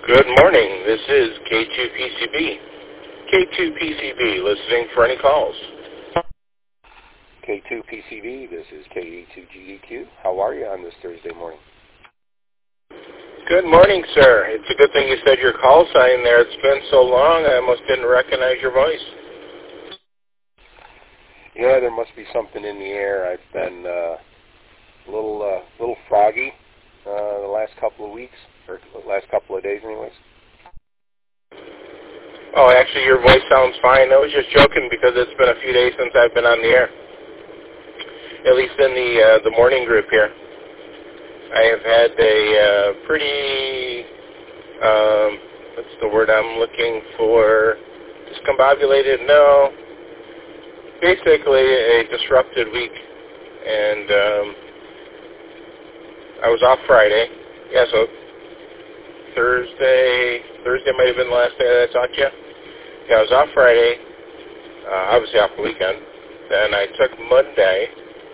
Good morning. This is K2PCB. K2PCB, listening for any calls. K2PCB, this is KE2GDQ. How are you on this Thursday morning? Good morning, sir. It's a good thing you said your call sign there. It's been so long, I almost didn't recognize your voice. Yeah, there must be something in the air. I've been a little froggy the last couple of weeks, or the last couple of days anyways. Oh, actually, your voice sounds fine. I was just joking because it's been a few days since I've been on the air, at least in the morning group here. I have had a pretty, what's the word I'm looking for, discombobulated, no, basically a disrupted week. And I was off Friday. Yeah, so Thursday might have been the last day that I talked to you. Yeah, I was off Friday, obviously off the weekend. Then I took Monday,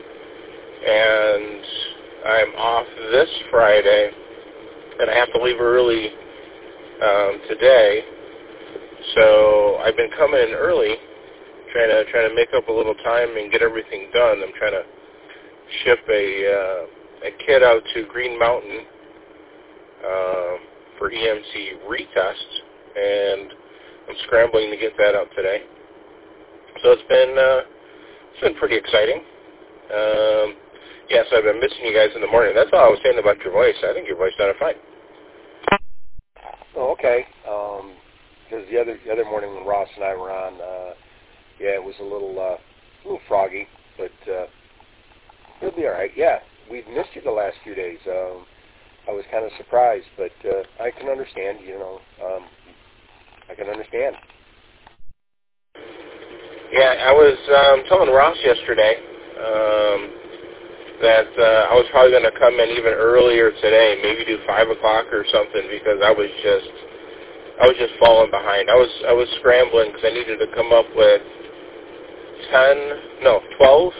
and I'm off this Friday, and I have to leave early today. So I've been coming in early, trying to make up a little time and get everything done. I'm trying to ship a kit out to Green Mountain for EMC retest, and I'm scrambling to get that out today. So it's been pretty exciting. Yes, I've been missing you guys in the morning. That's all I was saying about your voice. I think your voice sounded fine. Oh, okay. Because the other morning when Ross and I were on, yeah, it was a little froggy, but it'll be all right. Yeah, we've missed you the last few days. I was kind of surprised, but I can understand. I can understand. Yeah, I was telling Ross yesterday that I was probably going to come in even earlier today, maybe do 5 o'clock or something, because I was just falling behind. I was scrambling because I needed to come up with 12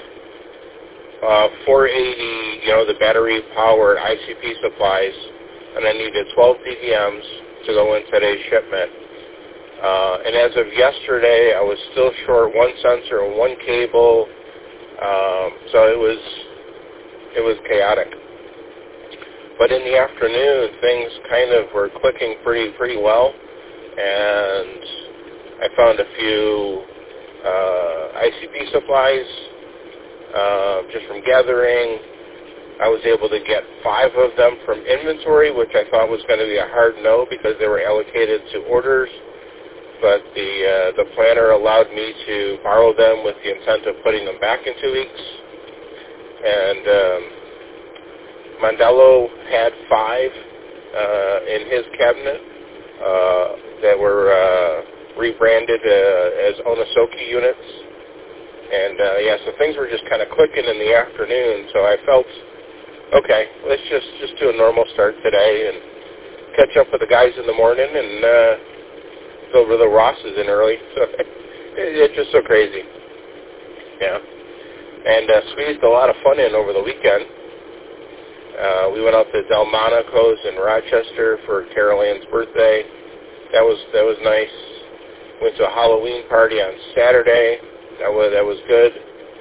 480, the battery-powered ICP supplies, and I needed 12 PPMs to go in today's shipment. And as of yesterday, I was still short one sensor and one cable, so it was chaotic. But in the afternoon, things kind of were clicking pretty well, and I found a few ICP supplies just from gathering. I was able to get 5 of them from inventory, which I thought was going to be a hard no because they were allocated to orders. But the planner allowed me to borrow them with the intent of putting them back in 2 weeks. And Mondello had 5 in his cabinet that were rebranded as Onosoki units. And so things were just kind of clicking in the afternoon. So I felt, okay, let's just do a normal start today and catch up with the guys in the morning and go over the Rosses in early. So it's just so crazy. Yeah. And squeezed a lot of fun in over the weekend. We went out to Delmonico's in Rochester for Carol Ann's birthday. That was nice. Went to a Halloween party on Saturday. That was good.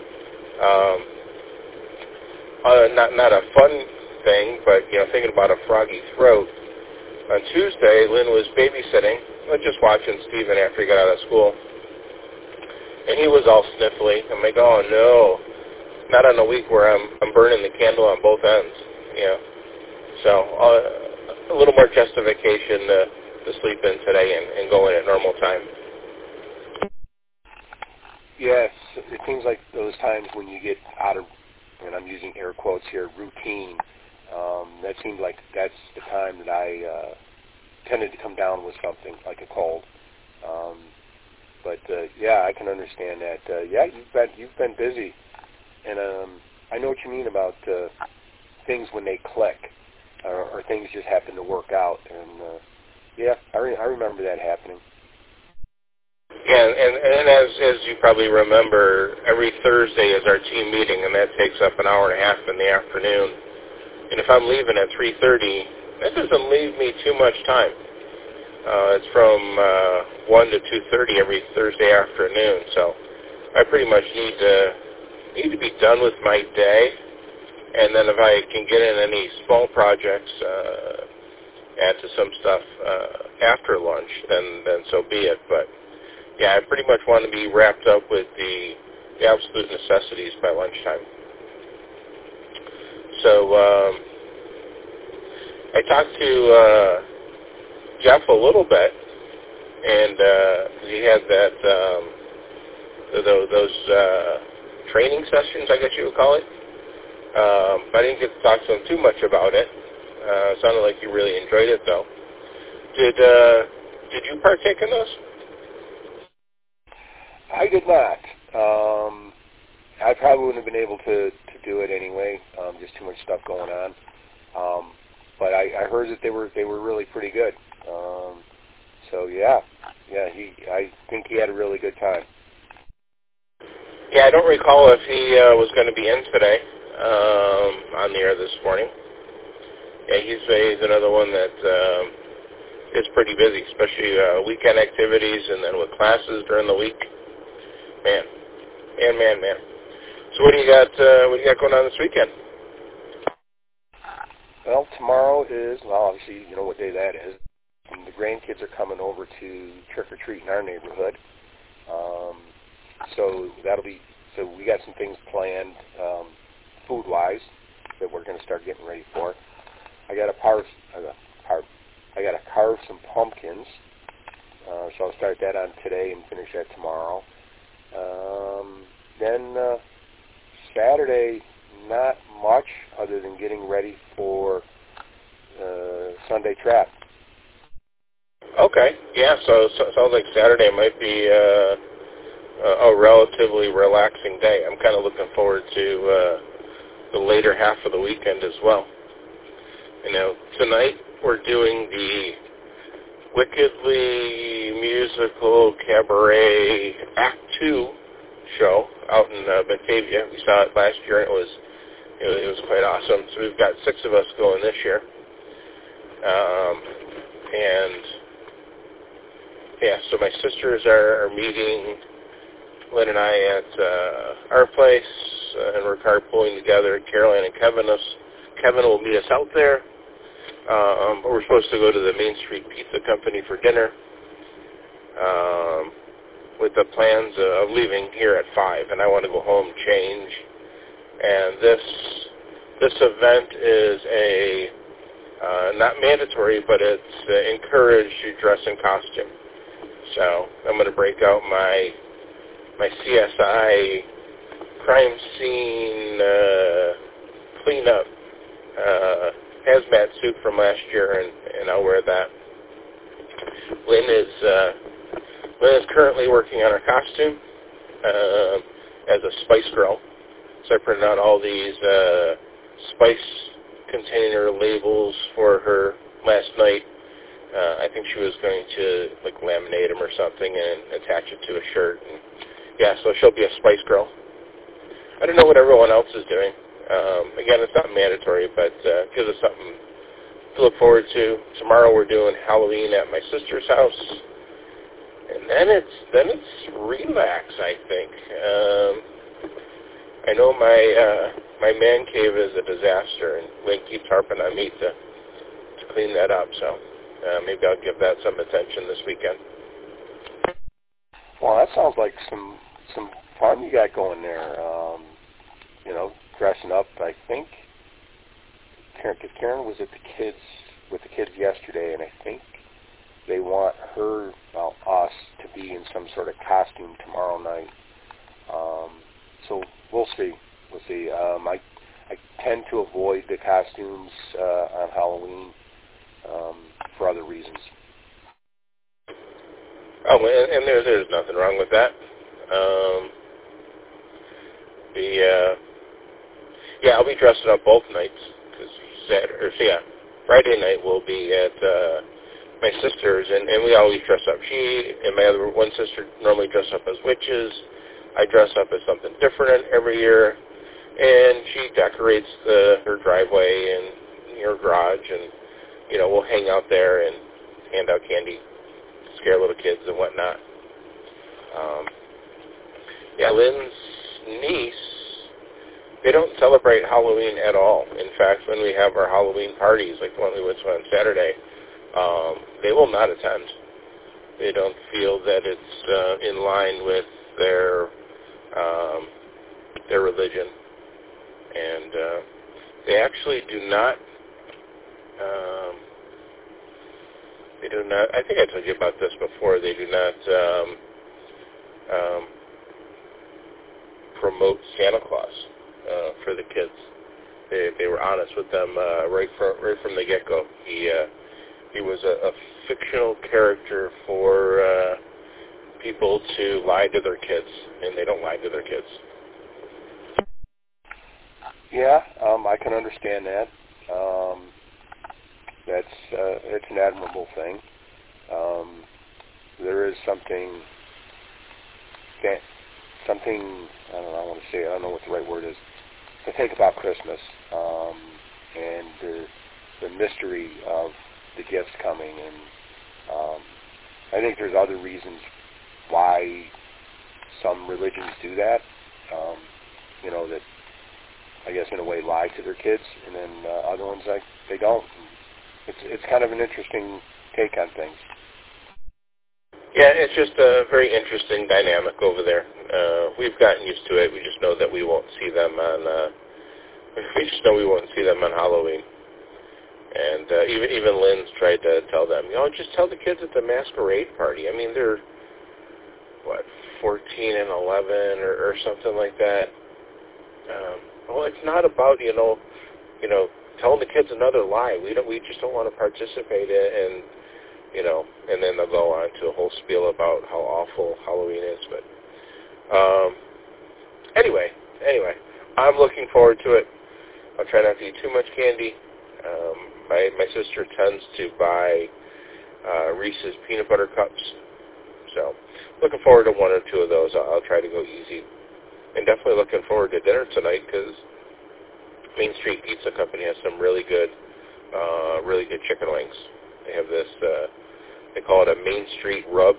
Not a fun thing, but thinking about a froggy throat. On Tuesday, Lynn was babysitting, just watching Stephen after he got out of school, and he was all sniffly. I'm like, oh no, not on a week where I'm burning the candle on both ends. So a little more justification to sleep in today and go in at normal time. Yes, it seems like those times when you get out of, and I'm using air quotes here, routine, that seemed like that's the time that I tended to come down with something like a cold. But yeah, I can understand that. Yeah, you've been busy, and I know what you mean about things when they click, or things just happen to work out. And yeah, I remember that happening. Yeah, and as you probably remember, every Thursday is our team meeting, and that takes up an hour and a half in the afternoon. And if I'm leaving at 3:30, that doesn't leave me too much time. It's from 1 to 2:30 every Thursday afternoon, so I pretty much need to be done with my day, and then if I can get in any small projects, add to some stuff after lunch, then so be it. But yeah, I pretty much want to be wrapped up with the absolute necessities by lunchtime. So I talked to Jeff a little bit, and he had those training sessions, I guess you would call it. I didn't get to talk to him too much about it. It sounded like you really enjoyed it, though. Did you partake in those? I did not. I probably wouldn't have been able to do it anyway. Just too much stuff going on. But I heard that they were really pretty good. So yeah. I think he had a really good time. Yeah, I don't recall if he was going to be in today on the air this morning. Yeah, he's another one that is pretty busy, especially weekend activities and then with classes during the week. Man. So what do you got going on this weekend? Well, tomorrow is, obviously, you know what day that is. And the grandkids are coming over to trick-or-treat in our neighborhood. So we got some things planned food-wise that we're going to start getting ready for. I got to carve some pumpkins, so I'll start that on today and finish that tomorrow. Then Saturday, not much other than getting ready for Sunday trap. Okay, yeah, so it sounds like Saturday might be a relatively relaxing day. I'm kind of looking forward to the later half of the weekend as well. You know, tonight we're doing the Wickedly Musical Cabaret Act 2 show out in Batavia. We saw it last year, and it was quite awesome. So we've got 6 of us going this year. And yeah, so my sisters are meeting Lynn and I at our place, and we're carpooling together. Caroline and Kevin will meet us out there. But we're supposed to go to the Main Street Pizza Company for dinner with the plans of leaving here at 5, and I want to go home, change. And this event is not mandatory, but it's encouraged to dress in costume. So I'm going to break out my CSI crime scene cleanup hazmat suit from last year, and I'll wear that. Lynn is currently working on her costume as a Spice Girl. So I printed out all these spice container labels for her last night. I think she was going to laminate them or something and attach it to a shirt. And yeah, so she'll be a Spice Girl. I don't know what everyone else is doing. Again, it's not mandatory, but gives us something to look forward to. Tomorrow we're doing Halloween at my sister's house, and then it's relax, I think. I know my man cave is a disaster, and Lynn keeps harping on me to clean that up. So maybe I'll give that some attention this weekend. Well, that sounds like some fun you got going there. Dressing up. I think Karen was with the kids yesterday, and I think they want us to be in some sort of costume tomorrow night. So we'll see. I tend to avoid the costumes on Halloween for other reasons. Oh, and there's nothing wrong with that. I'll be dressing up both nights, because Friday night we'll be at my sister's, and we always dress up. She and my other one sister normally dress up as witches. I dress up as something different every year, and she decorates her driveway and her garage, and we'll hang out there and hand out candy scare little kids and whatnot. Lynn's niece, they don't celebrate Halloween at all. In fact, when we have our Halloween parties, like the one we went to on Saturday, they will not attend. They don't feel that it's in line with their religion, and they actually do not. They do not. I think I told you about this before. They do not promote Santa Claus for the kids. They were honest with them right from the get-go. He was a fictional character for people to lie to their kids, and they don't lie to their kids. Yeah, I can understand that. It's an admirable thing. There is something. I don't know. I want to say. I don't know what the right word is. To think about Christmas and the mystery of the gifts coming, and I think there's other reasons why some religions do that. That I guess in a way lie to their kids, and then other ones they don't. It's kind of an interesting take on things. Yeah, it's just a very interesting dynamic over there. We've gotten used to it. We just know that we won't see them on. We just know we won't see them on Halloween. And even Lynn's tried to tell them, just tell the kids at the masquerade party. I mean, they're 14 and 11 or something like that. It's not about telling the kids another lie. We just don't want to participate in. And then they'll go on to a whole spiel about how awful Halloween is. But anyway, I'm looking forward to it. I'll try not to eat too much candy. My sister tends to buy Reese's peanut butter cups. So looking forward to one or two of those. I'll try to go easy. And definitely looking forward to dinner tonight because Main Street Pizza Company has some really good chicken wings. They have this, they call it a Main Street rub.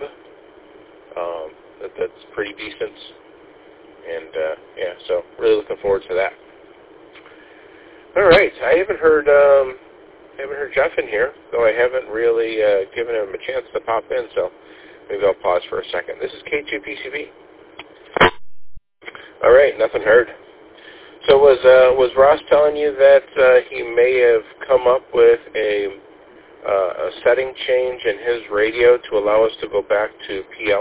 That's pretty decent. And, so really looking forward to that. All right. I haven't heard Jeff in here, though I haven't really given him a chance to pop in, so maybe I'll pause for a second. This is K2PCB. All right. Nothing heard. So was Ross telling you that he may have come up with a setting change in his radio to allow us to go back to PL?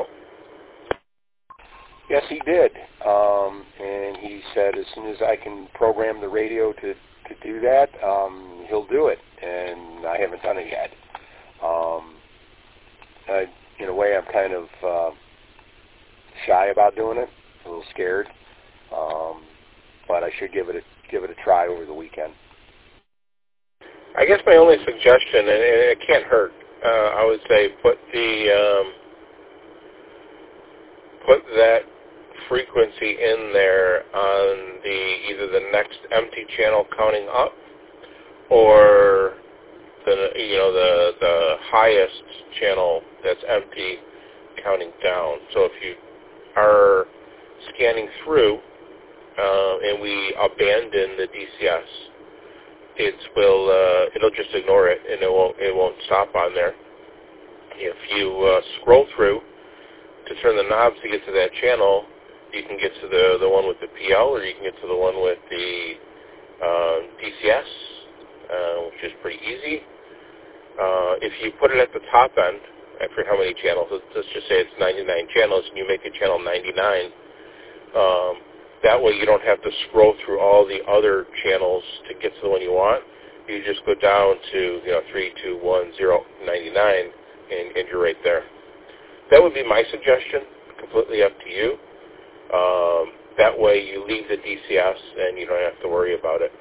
Yes, he did. And he said as soon as I can program the radio to do that, he'll do it. And I haven't done it yet. In a way, I'm kind of shy about doing it, a little scared. But I should give it a try over the weekend. I guess my only suggestion, and it can't hurt, I would say put that frequency in there on either the next empty channel counting up, or the highest channel that's empty counting down. So if you are scanning through and we abandon the DCS, it'll just ignore it, and it won't stop on there. If you scroll through to turn the knobs to get to that channel, you can get to the one with the PL, or you can get to the one with the DCS, which is pretty easy. If you put it at the top end, I forget how many channels, let's just say it's 99 channels, and you make it channel 99, that way you don't have to scroll through all the other channels to get to the one you want. You just go down to 3, 2, 1, 0, 99, and you're right there. That would be my suggestion, completely up to you. That way you leave the DCS and you don't have to worry about it.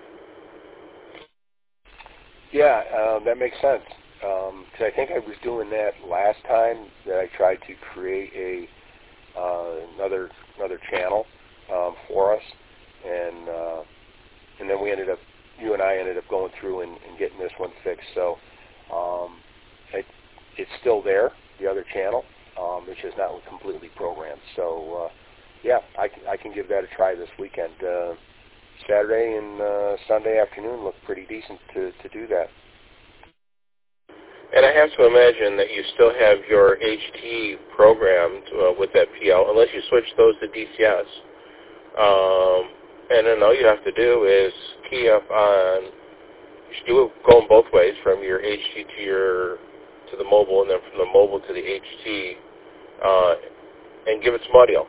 Yeah, that makes sense. 'Cause I think I was doing that last time, that I tried to create another channel for us, and then you and I ended up going through and getting this one fixed. So it's still there. the other channel. It's just not completely programmed. So, yeah, I can give that a try this weekend. Saturday and Sunday afternoon look pretty decent to do that. And I have to imagine that you still have your HT programmed with that PL, unless you switch those to DCS. And then all you have to do is key up on, you should do it going both ways, from your HT to the mobile, and then from the mobile to the HT, and give it some audio.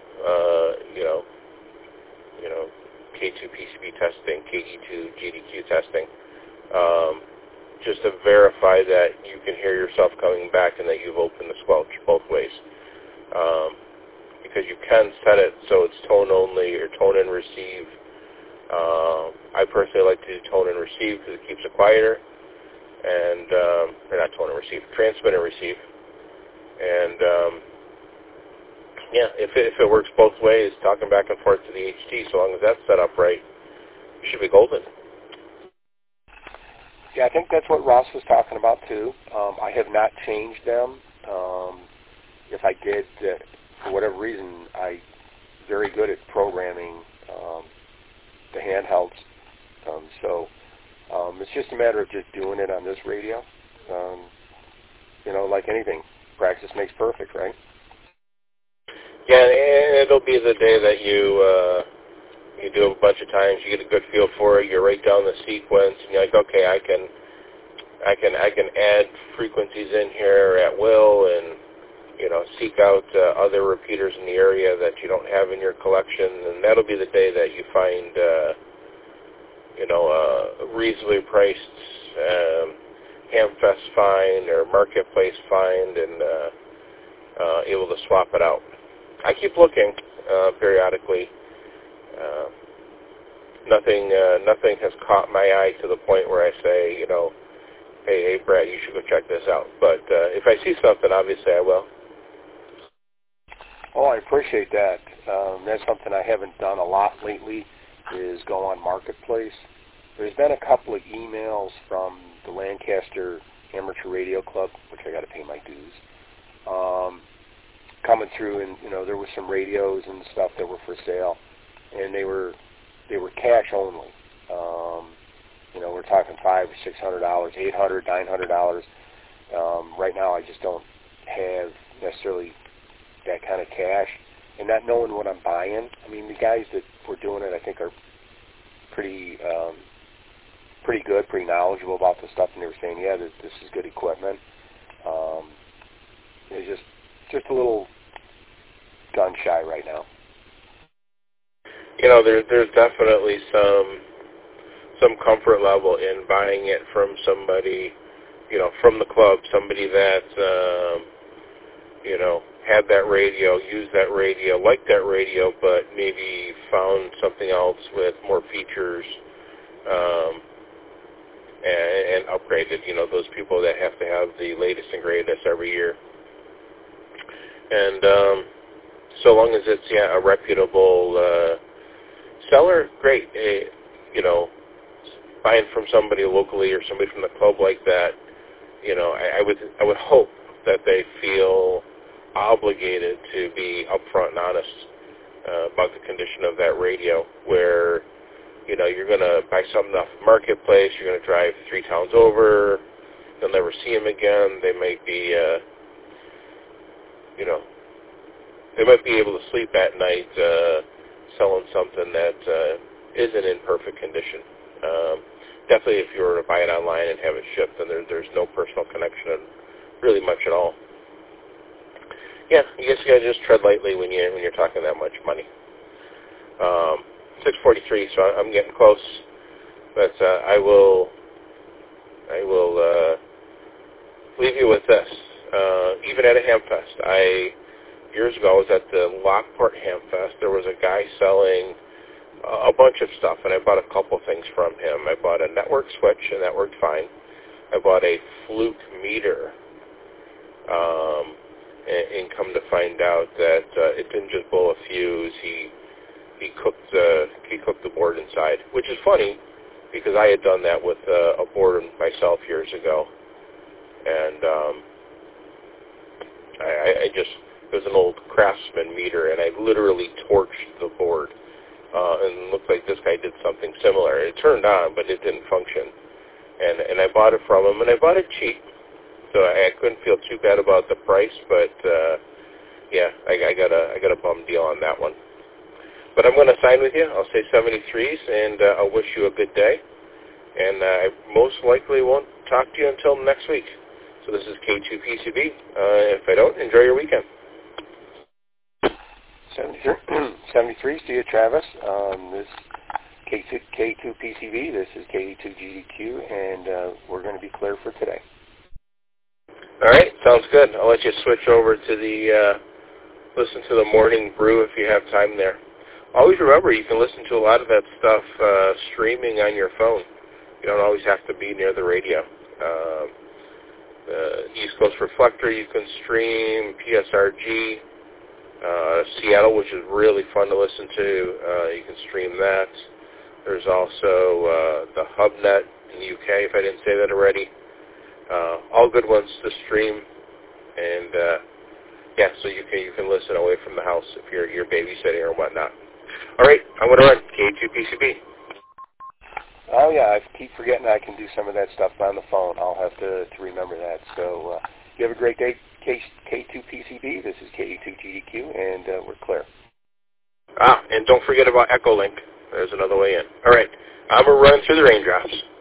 K2 PCB testing, KE2 GDQ testing, just to verify that you can hear yourself coming back and that you've opened the squelch both ways. Because you can set it so it's tone only or tone and receive. I personally like to do tone and receive because it keeps it quieter, and or not tone and receive, transmit and receive. And yeah, if it works both ways, talking back and forth to the HT, so long as that's set up right, you should be golden. Yeah, I think that's what Ross was talking about too. I have not changed them. If I did, for whatever reason, I'm very good at programming the handhelds. So it's just a matter of just doing it on this radio. Like anything, practice makes perfect, right? Yeah, and it'll be the day that you do it a bunch of times, you get a good feel for it, you write down the sequence, and you're like, okay, I can add frequencies in here at will, and seek out other repeaters in the area that you don't have in your collection, and that'll be the day that you find a reasonably priced Hamfest find or marketplace find, and able to swap it out. I keep looking periodically. Nothing has caught my eye to the point where I say, hey, Brad, you should go check this out. But if I see something, obviously I will. Oh, I appreciate that. That's something I haven't done a lot lately, is go on Marketplace. There's been a couple of emails from the Lancaster Amateur Radio Club, which I got to pay my dues, coming through, and there was some radios and stuff that were for sale, and they were cash only. We're talking $500 or $600, $800, $900. Right now, I just don't have necessarily that kind of cash, and not knowing what I'm buying. I mean, the guys that were doing it, I think, are pretty good, pretty knowledgeable about the stuff, and they were saying, yeah, this is good equipment. It's just a little gun shy right now. There's definitely some comfort level in buying it from somebody, from the club, somebody that, had that radio, used that radio, liked that radio, but maybe found something else with more features, and upgraded, those people that have to have the latest and greatest every year. And so long as it's, a reputable seller, great. Buying from somebody locally or somebody from the club like that, I would hope that they feel obligated to be upfront and honest about the condition of that radio, where you're going to buy something off the marketplace, you're going to drive 3 towns over, you'll never see them again. They might be they might be able to sleep at night selling something that isn't in perfect condition. Definitely if you were to buy it online and have it shipped, then there's no personal connection really much at all. Yeah, you guess you got to just tread lightly when you're talking that much money. 6:43, so I'm getting close, but I will leave you with this. Even at a Hamfest, years ago, I was at the Lockport Hamfest. There was a guy selling a bunch of stuff, and I bought a couple things from him. I bought a network switch, and that worked fine. I bought a Fluke meter, and come to find out that it didn't just blow a fuse. He cooked the board inside, which is funny because I had done that with a board myself years ago, and It was an old Craftsman meter, and I literally torched the board, and it looked like this guy did something similar. It turned on, but it didn't function, and I bought it from him, and I bought it cheap, so I couldn't feel too bad about the price, but yeah, I got a bum deal on that one. But I'm going to sign with you. I'll say 73s, and I'll wish you a good day. And I most likely won't talk to you until next week. So this is K2PCB. If I don't, enjoy your weekend. 73s to you, Travis. This K2PCB. This is KE2GDQ, and we're going to be clear for today. All right, sounds good. I'll let you switch over to the listen to the morning brew if you have time there. Always remember, you can listen to a lot of that stuff streaming on your phone. You don't always have to be near the radio. East Coast Reflector, you can stream, PSRG, Seattle, which is really fun to listen to. You can stream that. There's also the HubNet in the UK, if I didn't say that already. All good ones to stream, and yeah, so you can listen away from the house if you're babysitting or whatnot. All right, I'm going to run K2PCB. Oh, yeah, I keep forgetting I can do some of that stuff on the phone. I'll have to remember that. So you have a great day, K2PCB. This is KE2GDQ, and we're clear. And don't forget about Echolink. There's another way in. All right, I'm going to run through the raindrops.